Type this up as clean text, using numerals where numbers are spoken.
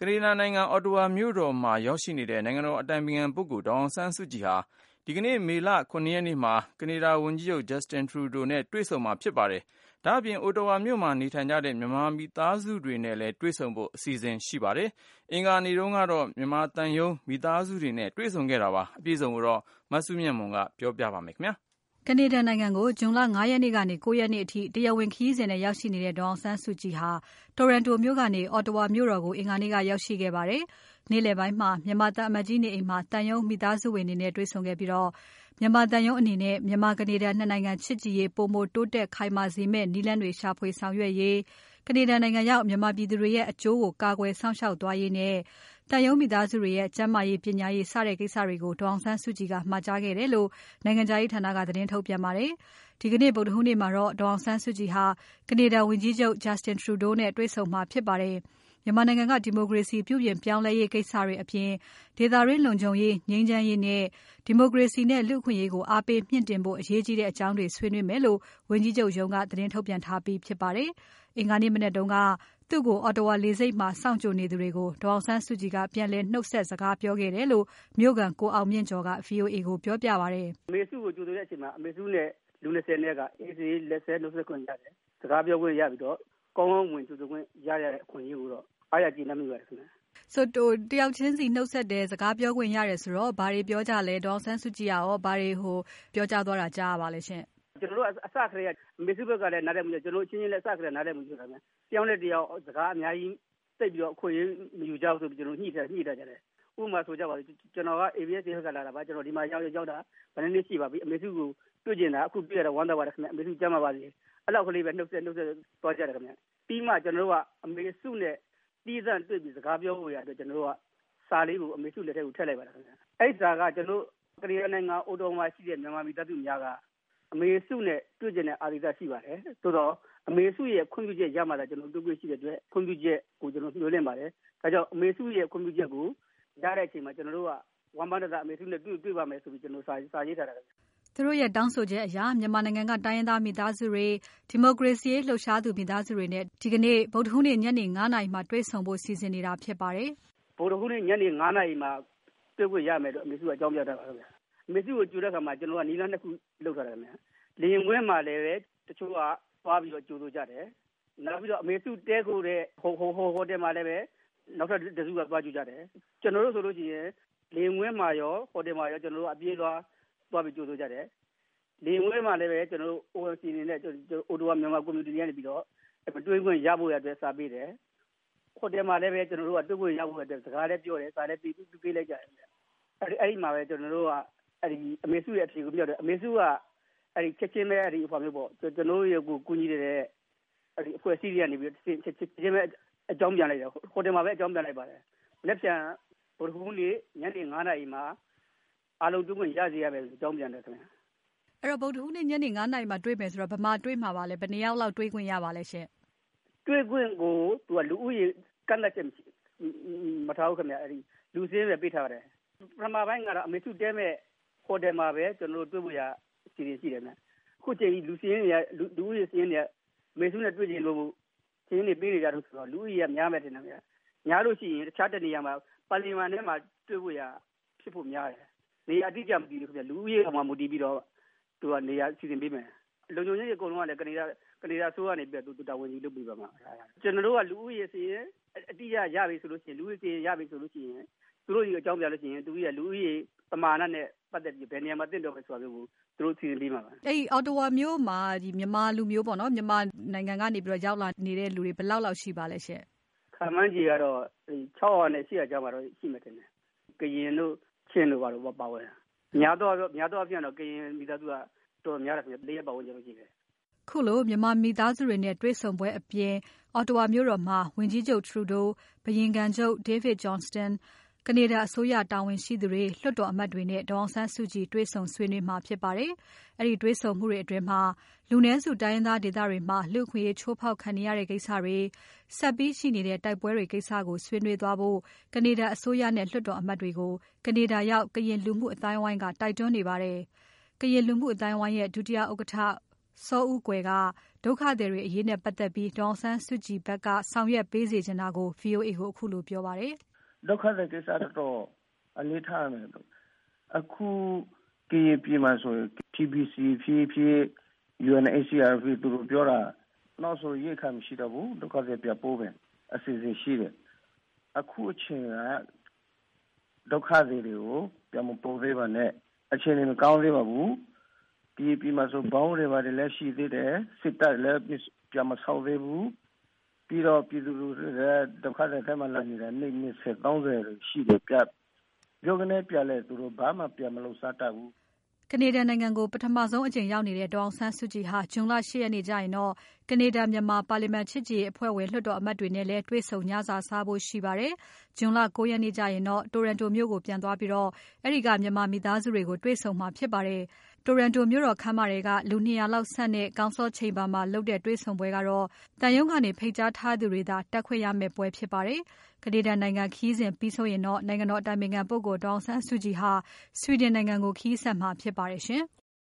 ကနေဒါနိုင်ငံအော်တိုဝါမြို့တော်မှာရောက်ရှိနေတဲ့နိုင်ငံတော်အတိုင်ပင်ခံပုဂ္ဂိုလ်ဒေါ်အောင်ဆန်းစုကြည်ဟာဒီကနေ့မေလ 9 ရက်နေ့မှာကနေဒါဝန်ကြီးချုပ်ဂျက်စတင်ထရူဒိုနဲ့တွေ့ဆုံမှာဖြစ်ပါတယ်။ဒါ့အပြင်အော်တိုဝါမြို့မှာနေထိုင်ကြတဲ့မြန်မာမိသားစုတွေနဲ့လည်းတွေ့ဆုံဖို့အစီအစဉ်ရှိပါတယ်။အင်္ဂါနေ့တုန်းကတော့မြန်မာသံရုံးမိသားစုတွေနဲ့တွေ့ဆုံခဲ့တာပါ။အပြည့်အစုံကိုတော့မစုမြတ်မွန်ကပြောပြပါမယ်ခင်ဗျာ။ကနေဒါနိုင်ငံကိုဇွန်လ 5 ရက်နေ့ကနေ 9 ရက်နေ့အထိတရားဝင်ခရီးစဉ်နဲ့ရောက်ရှိနေတဲ့ဒေါ်အောင်ဆန်းစုကြည်ဟာတိုရန်တိုမြို့ကနေအော်တိုဝါမြို့တော်ကိုအင်္ဂါနေ့ကရောက်ရှိခဲ့ပါတယ်။နေ့လယ်ပိုင်းမှာမြန်မာသံအမတ်ကြီးနေအိမ်မှာသံရုံးမိသားစုဝင်တွေနဲ့တွေ့ဆုံခဲ့ပြီးတော့မြန်မာသံရုံးအနေနဲ့မြန်မာကနေဒါနှစ်နိုင်ငံချစ်ကြည်ရေးပိုမိုတိုးတက်ခိုင်မာစေမယ့်နည်းလမ်းတွေရှာဖွေဆောင်ရွက်ရေးကနေဒါနိုင်ငံရောက်မြန်မာပြည်သူတွေရဲ့အကျိုးကိုကာကွယ်စောင့်ရှောက်သွားရေးနဲ့သံရုံးမိသားစုတွေရဲ့ကျန်းမာရေးပညာရေးစတဲ့ကိစ္စတွေကိုဒေါ်အောင်ဆန်းစုကြည်ကမှာကြားခဲ့တယ်လို့နိုင်ငံခြားရေးဌာနကသတင်းထုတ်ပြန်ပါတယ်။ဒီကနေ့ဗုဒ္ဓဟူးနေ့မှာတော့ဒေါ်အောင်ဆန်းစုကြည်ဟာကနေဒါဝန်ကြီးချုပ်ဂျက်စတင်ထရူဒိုနဲ့တွေ့ဆုံမှာဖြစ်ပါတယ်။မြန်မာနိုင်ငံကဒီမိုကရေစီပြုပြင်ပြောင်းလဲရေးကိစ္စတွေအပြင်ဒေသတွင်းလုံခြုံရေးငြိမ်းချမ်းရေးနဲ့ဒီမိုကရေစီနဲ့လူ့အခွင့်အရေးကိုအားပေးမြှင့်တင်ဖို့အရေးကြီးတဲ့အကြောင်းတွေဆွေးနွေးမယ်လို့ဝန်ကြီးချုပ်ရုံးကသတင်းထုတ်ပြန်ထားပြီးဖြစ်ပါတယ်။အင်္ဂါနေ့မနက်တုန်းကသူ့ကိုအော်တိုဝါလေဆိပ်မှာစောင့်ကြိုနေသူတွေကိုဒေါ်အောင်ဆန်းစုကြည်ကပြန်လည်နှုတ်ဆက်စကားပြောခဲ့တယ်လို့မြို့ခံကိုအောင်မြင့်ကျော်က VOA ကိုပြောပြပါတယ်။အမေစုကိုကြိုဆိုတဲ့အချိန်မှာအမေစုနဲ့လူ20နဲ့ကအေးစေးလက်ဆက်နှုတ်ဆက်ခွင့်ရတယ်။စကားပြောခွင့်ရပြီးတော့ကောင်းကောင်းဝင်ကြိုဆိုခွင့်ရရတဲ့အခွင့်အရေးကိုတော့အားရကျေနပ်မိပါတယ်ခင်ဗျ။ဆိုတော့တယောက်ချင်းစီနှုတ်ဆက်တဲ့စကားပြောခွင့်ရတယ်ဆိုတော့ဘာတွေပြောကြလဲဒေါ်အောင်ဆန်းစုကြည်ရောဘာတွေပြောကြသွားတာကြားရပါလဲရှင်။ကျွန်တော်တို့အစခရေအမေစုဘက်ကလည်းနားလည်မှုကျွန်တော်ချင်းချင်းလည်းအစခရေနားလည်မှုဆိုတာမျိုးတယောက်နဲ့တယောက်စကားအများကြီးသိပြီးတော့အခွင့်အရေးမယူကြဘူးဆိုပြီးကျွန်တော်ညှိတတ်ကြတယ်။ဥပမာဆိုကြပါစို့ကျွန်တော်က ABS ဘက်ကလာတာပါကျွန်တော်ဒီမှာရောက်တာဘယ်နှစ်ရှိပါပြီအမေစုကိုတွေ့ကျင်တာအခုတွေ့ရတာဝမ်းသာပါတယ်ခင်ဗျအမေစုကြမ်းပါပါစေ။အဲ့လောက်ကလေးပဲနှုတ်ဆက်သွားကြတယ်ခင်ဗျ။ပြီးမှကျွန်တော်တို့ကအမေစုနဲ့တီးသန့်တွေ့ပြီးစကားပြောဖို့ရအတွက်ကျွန်တော်တို့ကစာလေးကိုအမေစုလက်ထဲကိုထည့်လိုက်ပါတယ်ခင်ဗျ။အဲ့စာကကျွန်တော်ကနေဒါနိုင်ငံအိုတိုမှာရှိတဲ့မြန်မာမိသားစုများကအမေစုနဲ့တွေ့ကျင်တဲ့အာရိသရှိပါတယ်။သို့တော့အမေစုရဲ့ခွင့်ပြုချက်ရမှသာကျွန်တော်တွေ့ခွင့်ရှိတဲ့အတွက်ခွင့်ပြုချက်ကိုကျွန်တော်ညှို့လင့်ပါတယ်။ဒါကြောင့်အမေစုရဲ့ခွင့်ပြုချက်ကိုရတဲ့အချိန်မှာကျွန်တော်တို့ကဝမ်ပန်းတအမေစုနဲ့တွေ့ပါမယ်ဆိုပြီးကျွန်တော်စာရေးထားတာခင်ဗျ။သူတို့ရဲ့တောင်းဆိုချက်အရမြန်မာနိုင်ငံကတိုင်းရင်းသားမိသားစုတွေဒီမိုကရေစီရေးလှုပ်ရှားသူမိသားစုတွေနဲ့ဒီကနေ့ဗုဒ္ဓဟူးနေ့ညနေ 9 နာရီမှာတွေ့ဆုံဖို့စီစဉ်နေတာဖြစ်ပါတယ်။ဗုဒ္ဓဟူးနေ့ညနေ 9 နာရီမှာတွေ့ခွင့်ရမယ်လို့အမေစုကအကြောင်းပြထားပါခင်ဗျ။အမေစုကိုကြိုတဲ့အခါမှာကျွန်တော်ကနီလန်းနှစ်ခုလုပ်ထားတယ်ခင်ဗျ။လေရင်ခွင်းမှာလည်းပဲတချို့ကသွားပြီးတော့ကြိုဆိုကြတယ်။နောက်ပြီးတော့အမေစုတဲခိုတဲ့ဟိုတယ်မှာလည်းပဲနောက်ထပ်တစုကသွားကြည့်ကြတယ်။ကျွန်တော်တို့ဆိုလို့ရှိရင်လေရင်ခွင်းမှာရောဟိုတယ်မှာရောကျွန်တော်တို့အပြေးသွားပြီးကြိုဆိုကြတယ်။လေရင်ခွင်းမှာလည်းပဲကျွန်တော်တို့ ONC အနေနဲ့အိုတိုဝါမြန်မာကွန်မြူနတီကနေပြီးတော့တွေ့ခွင့်ရဖို့ရတဲ့စာပေးတယ်။ဟိုတယ်မှာလည်းပဲကျွန်တော်တို့ကတွေ့ခွင့်ရဖို့ရတဲ့စကားလည်းပြောတယ်စာလည်းပေးလိုက်ကြတယ်။အဲ့ဒီမှာပဲကျွန်တော်တို့ကအဲ့ဒီအမေစုရဲ့အဖြေကိုပြောတယ်အမေစုကအဲ့ဒီချက်ချင်းပဲအဲ့ဒီအဖေမျိုးပေါ့ကျွန်တော်တို့ရဲ့ကိုကူညီတဲ့အဲ့ဒီအဖွဲ့အစည်းတွေကနေပြီးချက်ချင်းပဲအကြောင်းပြန်လိုက်တယ်ဟိုတယ်မှာပဲအကြောင်းပြန်လိုက်ပါတယ်လက်ပြန်ဗုဒ္ဓဟူးနေ့ညနေ 9 နာရီမှာအားလုံးတွေ့ခွင့်ရစေရမယ်အကြောင်းပြန်တယ်ခင်ဗျအဲ့တော့ဗုဒ္ဓဟူးနေ့ညနေ 9 နာရီမှာတွေ့မယ်ဆိုတော့ဘယ်မှာတွေ့မှာပါလဲဘယ်နှစ်ယောက်လောက်တွေ့ခွင့်ရပါလဲရှင်တွေ့ခွင့်ကိုသူကလူဦးရေကန့်လန့်ချက်မထားဘူးခင်ဗျအဲ့ဒီလူစင်းပဲပေးထားပါတယ်ပထမပိုင်းကတော့အမေစုတဲမဲ့ဟိုတယ်မှာပဲကျွန်တော်တို့တွေ့ဖို့ရစီစဉ်ရှိတယ်ဗျခုချိန်လူစင်းတွေလူဦးရေစင်းတွေအမေစုနဲ့တွေ့ကြလို့စင်းတွေပေးနေကြလို့ဆိုတော့လူဦးရေကများမယ်တင်တယ်ဗျများလို့ရှိရင်တခြားတနေရာမှာပါလီမန်ထဲမှာတွေ့ဖို့ရဖြစ်ဖို့များတယ်နေရာအတိအကျမသိဘူးခင်ဗျလူဦးရေကမှမတည်ပြီးတော့သူကနေရာစီစဉ်ပေးမယ်လုံခြုံရေးအကုန်လုံးကလည်းကနေဒါဆိုကနေပြီးတော့သူတာဝန်ကြီးလုပ်ပြီးပါမှာကျွန်တော်တို့ကလူဦးရေစီရင်အတိအကျရပြီဆိုလို့ရှိရင်လူဦးရေစီရင်ရပြီဆိုလို့ရှိရင်သူတို့ကြီးအကြောင်းပြလို့ရှိရင်သူကြီးကလူဦးရေပမာဏနဲ့ပတ်သက်ပြီးဘယ်နေရာမှာတင့်တော်ပဲဆိုတာမျိုးကိုသူတို့စီစဉ်ပေးမှာပါအဲ့ဒီအော်တိုဝါမျိုးမှာဒီမြန်မာလူမျိုးပေါ့နော်မြန်မာနိုင်ငံကနေပြီးတော့ရောက်လာနေတဲ့လူတွေဘယ်လောက်ရှိပါလဲရှင့်ခါမန်းကြီးကတော့600နဲ့800ကျော်မှာတော့ရှိမှတင်တယ်ကရင်တို့ချင်းတို့ကတော့ပါဝင်များတော့အပြင်တော့ကရင်မိသားစုကတော်များတယ်4ရက်ပါဝင်ကြလို့ရှိတယ်ခုလိုမြန်မာမိသားစုတွေနဲ့တွေ့ဆုံပွဲအပြင်အော်တိုဝါမြို့တော်မှာဝန်ကြီးချုပ်ထရူဒိုဘုရင်ခံချုပ်ဒေးဗစ်ဂျွန်စတန်ကနေဒါအစိုးရတာဝန်ရှိသူတွေလွှတ်တော်အမတ်တွေနဲ့ဒေါ်အောင်ဆန်းစုကြည်တွေ့ဆုံဆွေးနွေးမှာဖြစ်ပါတယ်။အဲဒီတွေ့ဆုံမှုတွေအတွင်းမှာလူနည်းစုတိုင်းရင်းသားဒေသတွေမှာလူ့အခွင့်အရေးချိုးဖောက်ခံနေရတဲ့ကိစ္စတွေဆက်ပြီးရှိနေတဲ့တိုက်ပွဲတွေကိစ္စကိုဆွေးနွေးသွားဖို့ကနေဒါအစိုးရနဲ့လွှတ်တော်အမတ်တွေကိုကနေဒါရောက်ကရင်လူမှုအသိုင်းအဝိုင်းကတိုက်တွန်းနေပါတယ်။ကရင်လူမှုအသိုင်းအဝိုင်းရဲ့ဒုတိယဥက္ကဋ္ဌစောဦးကွယ်ကဒုက္ခသည်တွေအရေးနဲ့ပတ်သက်ပြီးဒေါ်အောင်ဆန်းစုကြည်ဘက်ကဆောင်ရွက်ပေးစေချင်တာကို VOA ကိုအခုလိုပြောပါတယ်။ဒုက္ခသည်ကိစ္စတော့အလေးထားမယ်လို့အခုကရင်ပြည်မှာဆို TBC ဖြစ် UNHCR ဖြစ်သူတို့ပြောတာနောက်ဆိုရိတ်ခါမရှိတော့ဘူးဒုက္ခသည်ပြပို့ပဲအစီအစဉ်ရှိတယ်အခုအချိန်ကဒုက္ခသည်တွေကိုပြန်မပို့သေးပါနဲ့အချိန်တွေမကောင်းသေးပါဘူးပြည်မှာဆိုဘောင်းတွေပါတယ်လည်းရှိသေးတယ်စစ်တပ်လည်းပြန်မဆောက်သေးဘူးပြီးတော့ပြည်သူတွေဒုက္ခသည်ထဲမှာလာနေတဲ့နေ့30ရှိတယ်ပြောကနေပြလဲသူတို့ဘာမှပြန်မလုပ်စားတတ်ဘူးကနေဒါနိုင်ငံကိုပထမဆုံးအကြိမ်ရောက်နေတဲ့ဒေါ်အောင်ဆန်းစုကြည်ဟာဇွန်လ10ရက်နေ့ကျရင်တော့ကနေဒါမြန်မာပါလီမန်ချစ်ကြည်ရေးအဖွဲ့ဝင်လွှတ်တော်အမတ်တွေနဲ့လည်းတွေ့ဆုံညစာစားဖို့ရှိပါတယ်။ဇွန်လ9ရက်နေ့ကျရင်တော့တိုရန်တိုမြို့ကိုပြန်သွားပြီးတော့အဲဒီကမြန်မာမိသားစုတွေကိုတွေ့ဆုံမှာဖြစ်ပါတယ်။တိုရန်တိုမြို့တော်ခမ်းမတွေကလူ200လောက်ဆန့်တဲ့ကောင်ဆော့ချိန်ဘာမှာလုပ်တဲ့တွေ့ဆုံပွဲကတော့တန်ယုံကနေဖိတ်ကြားထားသူတွေသာတက်ခွင့်ရမယ့်ပွဲဖြစ်ပါတယ်။ကနေဒါနိုင်ငံခီးစဉ်ပြီးဆုံးရင်တော့နိုင်ငံတော်အတိုင်ပင်ခံပုဂ္ဂိုလ်ဒေါ်အောင်ဆန်းစုကြည်ဟာဆွီဒင်နိုင်ငံကိုခီးဆက်မှာဖြစ်ပါတယ်ရှင်။